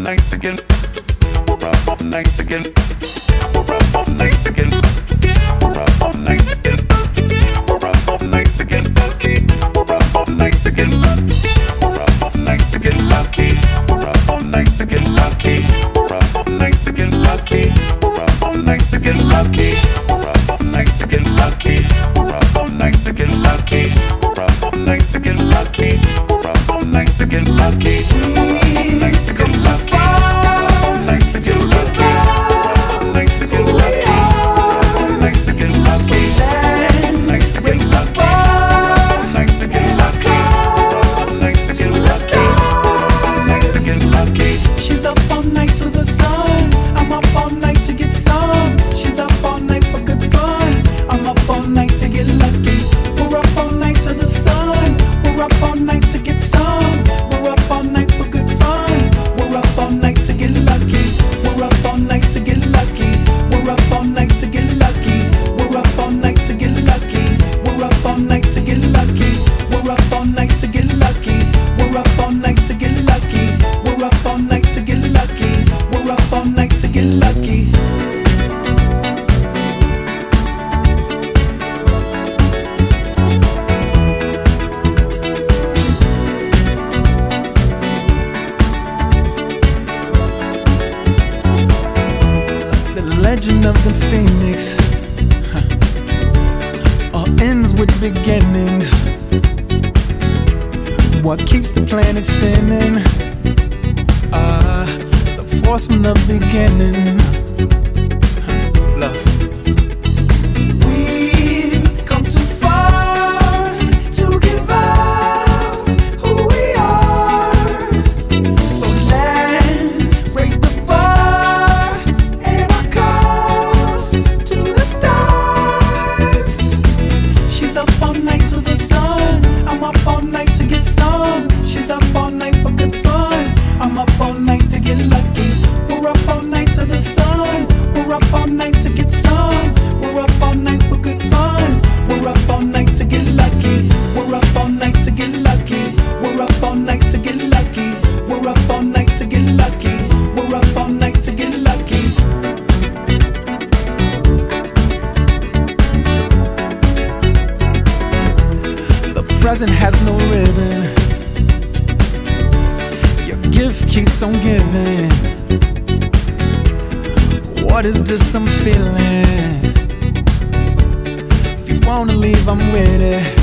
Legend of the Phoenix all ends with beginnings. What keeps the planet spinning? The force from the beginning. Love. We've come too far to give up who we are. So let's raise the bar and our cups to the stars. She's up all night to the sun. I'm up all night to get some. She's up all night for good fun. I'm up all night to get lucky. We're up all night to the sun. We're up all night to get some. We're up all night for good fun. We're up all night to get lucky. We're up all night to get lucky. We're up all night to get lucky. We're up all night to get lucky. We're up all night to get lucky. The present has no ribbon. Your gift keeps on giving. What is this I'm feeling? If you wanna leave, I'm with it.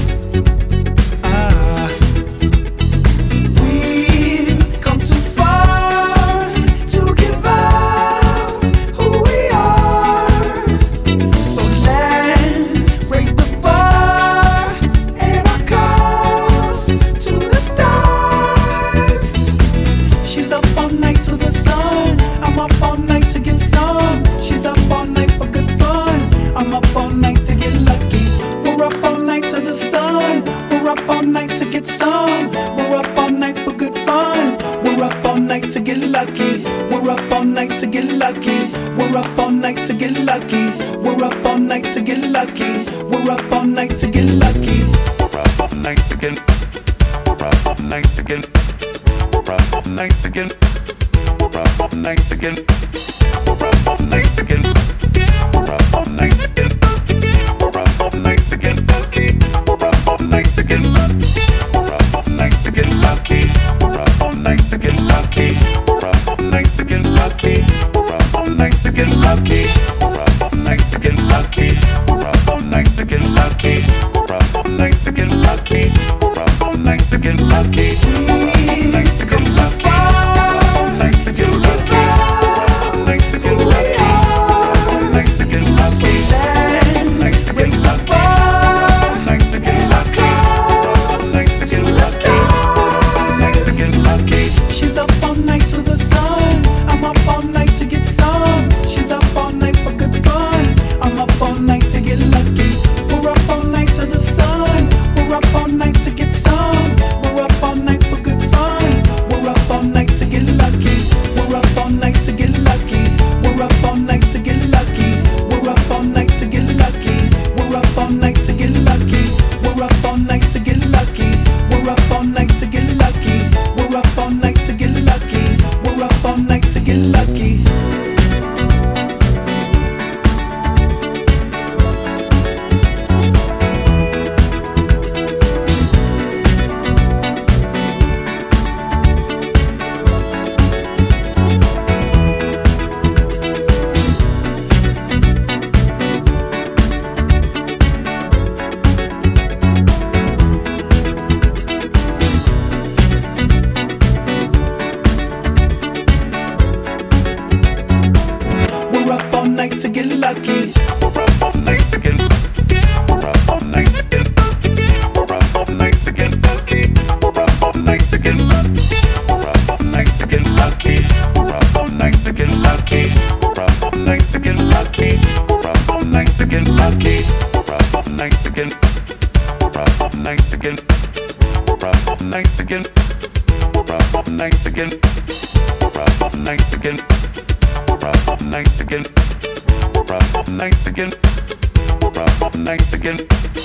We've come too far to give up who we are. So let's raise the bar and our cups to the stars. She's up all night to the sun. I'm up all night to get some. She's up all night for good fun. I'm up all night to get lucky. We're up all night to the sun. We're up all night to get some. We're up all night for good fun. We're up all night to get lucky. We're up all night to get lucky. We're up all night to get lucky. We're up all night to get lucky. We're up all night to get lucky. We're up all night to get. We're up all night to get. We're up all night to get. We're up all night to get. We're up all night to get. We're up all night to get. We're up all night to get lucky. We're up all night to get lucky. We're up all night to get lucky. We're up all night to get lucky. We're up all night to get lucky. We're up all night to get lucky. We're up all night to get lucky. We're up all night to get lucky. We're up all night to get lucky. We're up all night to get lucky. We've come too far to give up who we are. So let's raise the bar and our cups to the stars. She's up all night to the sun. I'm up all night to get some. She's up all night for good fun. I'm up all night to get lucky. We're up all night to the sun. We're up all night to get some. We're up all night for good fun. We're up all night to get lucky. We're up all night to get lucky. We're up all night to get lucky. We're up all night to get lucky. We're up all night to get lucky. We're up all night to get lucky. We're up all night to get lucky. We're up all night to get lucky. We're up all night. lucky. We're up all night again. We're up all night again. We're up all night again. We're up all night again. We're up all night again. Lucky. We're up all night again. Lucky. We're up all night again. Lucky. We're up all night again. Lucky. We're up all night again. We're up all night again. We're up all night again. We're up all night again. We're up all night again. We're up all night again. We're up all night again. We're up all night again.